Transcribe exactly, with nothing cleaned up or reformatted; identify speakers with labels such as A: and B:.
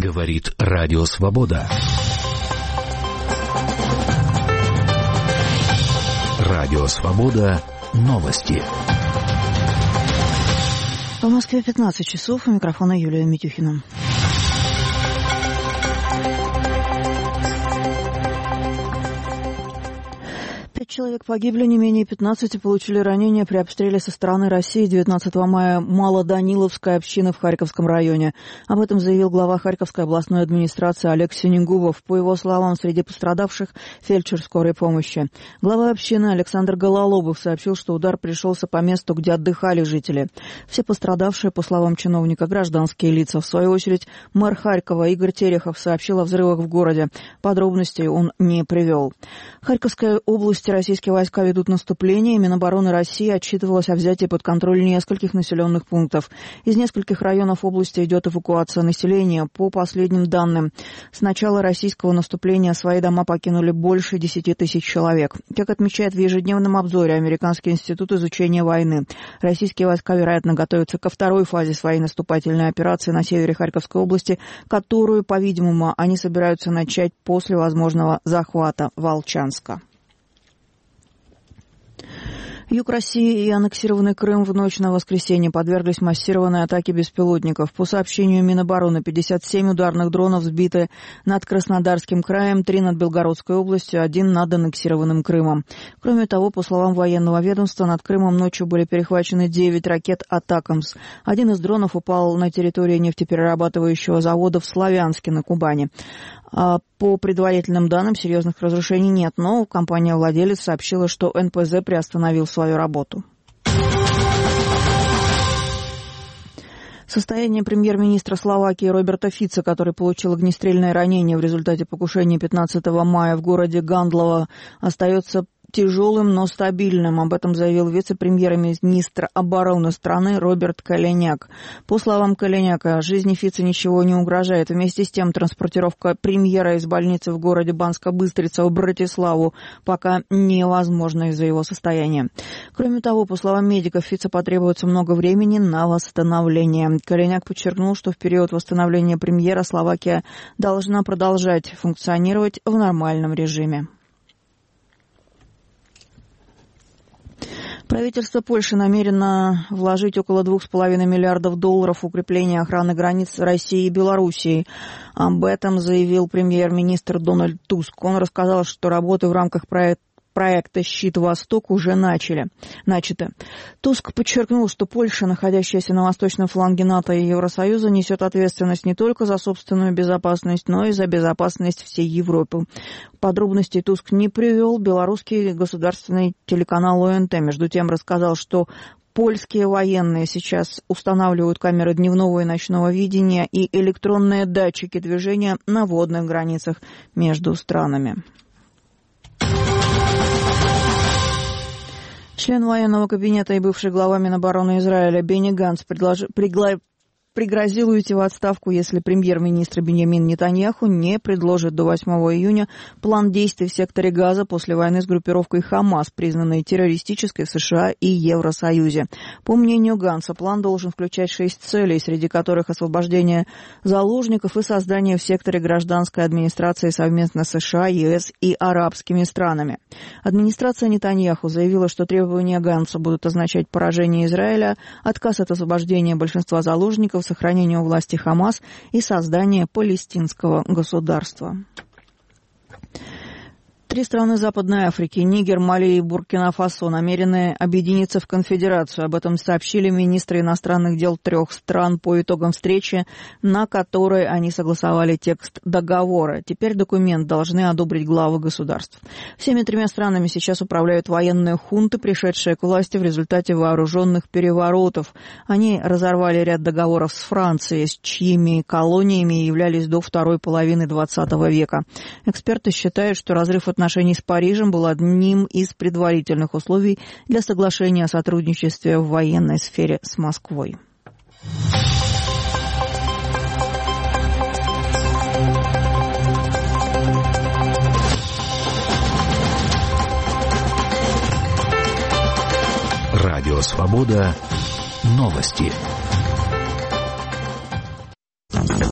A: Говорит Радио Свобода. Радио Свобода. Новости.
B: В Москве пятнадцать часов. У микрофона Юлия Митюхина. Человек погибли, не менее пятнадцати получили ранения при обстреле со стороны России девятнадцатого мая Малоданиловской общины в Харьковском районе. Об этом заявил глава Харьковской областной администрации Олег Синегубов. По его словам, среди пострадавших фельдшер скорой помощи. Глава общины Александр Гололобов сообщил, что удар пришелся по месту, где отдыхали жители. Все пострадавшие, по словам чиновника, гражданские лица. В свою очередь, мэр Харькова Игорь Терехов сообщил о взрывах в городе. Подробностей он не привел. Харьковская область. Российские войска ведут наступление, и Минобороны России отчитывалось о взятии под контроль нескольких населенных пунктов. Из нескольких районов области идет эвакуация населения. По последним данным, с начала российского наступления свои дома покинули больше десяти тысяч человек. Как отмечает в ежедневном обзоре Американский институт изучения войны, российские войска, вероятно, готовятся ко второй фазе своей наступательной операции на севере Харьковской области, которую, по-видимому, они собираются начать после возможного захвата Волчанска. Юг России и аннексированный Крым в ночь на воскресенье подверглись массированной атаке беспилотников. По сообщению Минобороны, пятьдесят семь ударных дронов сбиты над Краснодарским краем, три над Белгородской областью, один над аннексированным Крымом. Кроме того, по словам военного ведомства, над Крымом ночью были перехвачены девять ракет «Атакамс». Один из дронов упал на территории нефтеперерабатывающего завода в Славянске на Кубани. По предварительным данным, серьезных разрушений нет, но компания-владелец сообщила, что эн пэ зэ приостановил свою работу. Состояние премьер-министра Словакии Роберта Фица, который получил огнестрельное ранение в результате покушения пятнадцатого мая в городе Гандлово, остается тяжелым, но стабильным. Об этом заявил вице-премьер-министр обороны страны Роберт Калиняк. По словам Калиняка, жизни Фица ничего не угрожает. Вместе с тем, транспортировка премьера из больницы в городе Банска-Быстрица в Братиславу пока невозможна из-за его состояния. Кроме того, по словам медиков, Фица потребуется много времени на восстановление. Калиняк подчеркнул, что в период восстановления премьера Словакия должна продолжать функционировать в нормальном режиме. Правительство Польши намерено вложить около двух с половиной миллиардов долларов в укрепление охраны границ России и Белоруссии. Об этом заявил премьер-министр Дональд Туск. Он рассказал, что работы в рамках проекта проекта «Щит Восток» уже начали, начаты. Туск подчеркнул, что Польша, находящаяся на восточном фланге НАТО и Евросоюза, несет ответственность не только за собственную безопасность, но и за безопасность всей Европы. Подробностей Туск не привел. Белорусский государственный телеканал о эн тэ, между тем, рассказал, что польские военные сейчас устанавливают камеры дневного и ночного видения и электронные датчики движения на водных границах между странами. Член военного кабинета и бывший глава Минобороны Израиля Бенни Ганц предлож... пригла... пригрозил уйти в отставку, если премьер-министр Биньямин Нетаньяху не предложит до восьмого июня план действий в секторе Газа после войны с группировкой Хамас, признанной террористической в США и Евросоюзе. По мнению Ганца, план должен включать шесть целей, среди которых освобождение заложников и создание в секторе гражданской администрации совместно с США, е эс и арабскими странами. Администрация Нетаньяху заявила, что требования Ганца будут означать поражение Израиля, отказ от освобождения большинства заложников, сохранение у власти Хамас и создание палестинского государства. Три страны Западной Африки – Нигер, Мали и Буркина-Фасо – намерены объединиться в конфедерацию. Об этом сообщили министры иностранных дел трех стран по итогам встречи, на которой они согласовали текст договора. Теперь документ должны одобрить главы государств. Всеми тремя странами сейчас управляют военные хунты, пришедшие к власти в результате вооруженных переворотов. Они разорвали ряд договоров с Францией, с чьими колониями являлись до второй половины двадцатого века. Эксперты считают, что разрыв отношений отношений с Парижем был одним из предварительных условий для соглашения о сотрудничестве в военной сфере с Москвой.
A: Радио Свобода. Новости.